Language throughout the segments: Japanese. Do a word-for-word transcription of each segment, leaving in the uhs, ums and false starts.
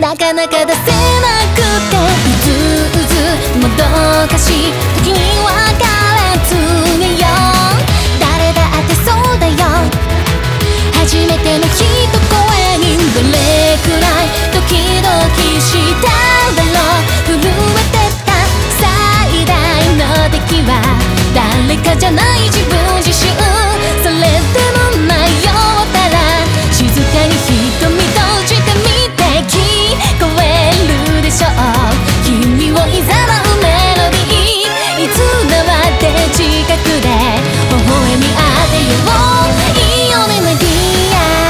なかなか出せなくて、うずうずもどかしい時に別れ告げよう。誰だってそうだよ、初めての一声にどれくらいドキドキしただろう。震えてた最大の敵は誰かじゃない自分自身。それでも迷ったら静かに瞳閉じてみて聞こえるでしょう。君をいざなうメロディー、いつだって近くで微笑み当てよう。いいよねメディア。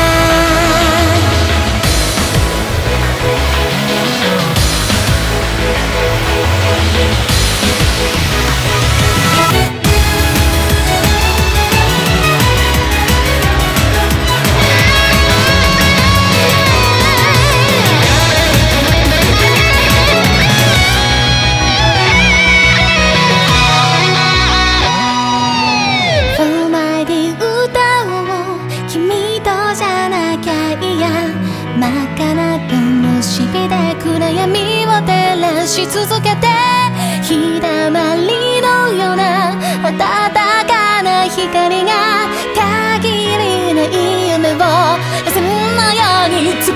真っ赤な灯火で暗闇を照らし続けて、日だまりのような温かな光が限りない夢をそんなように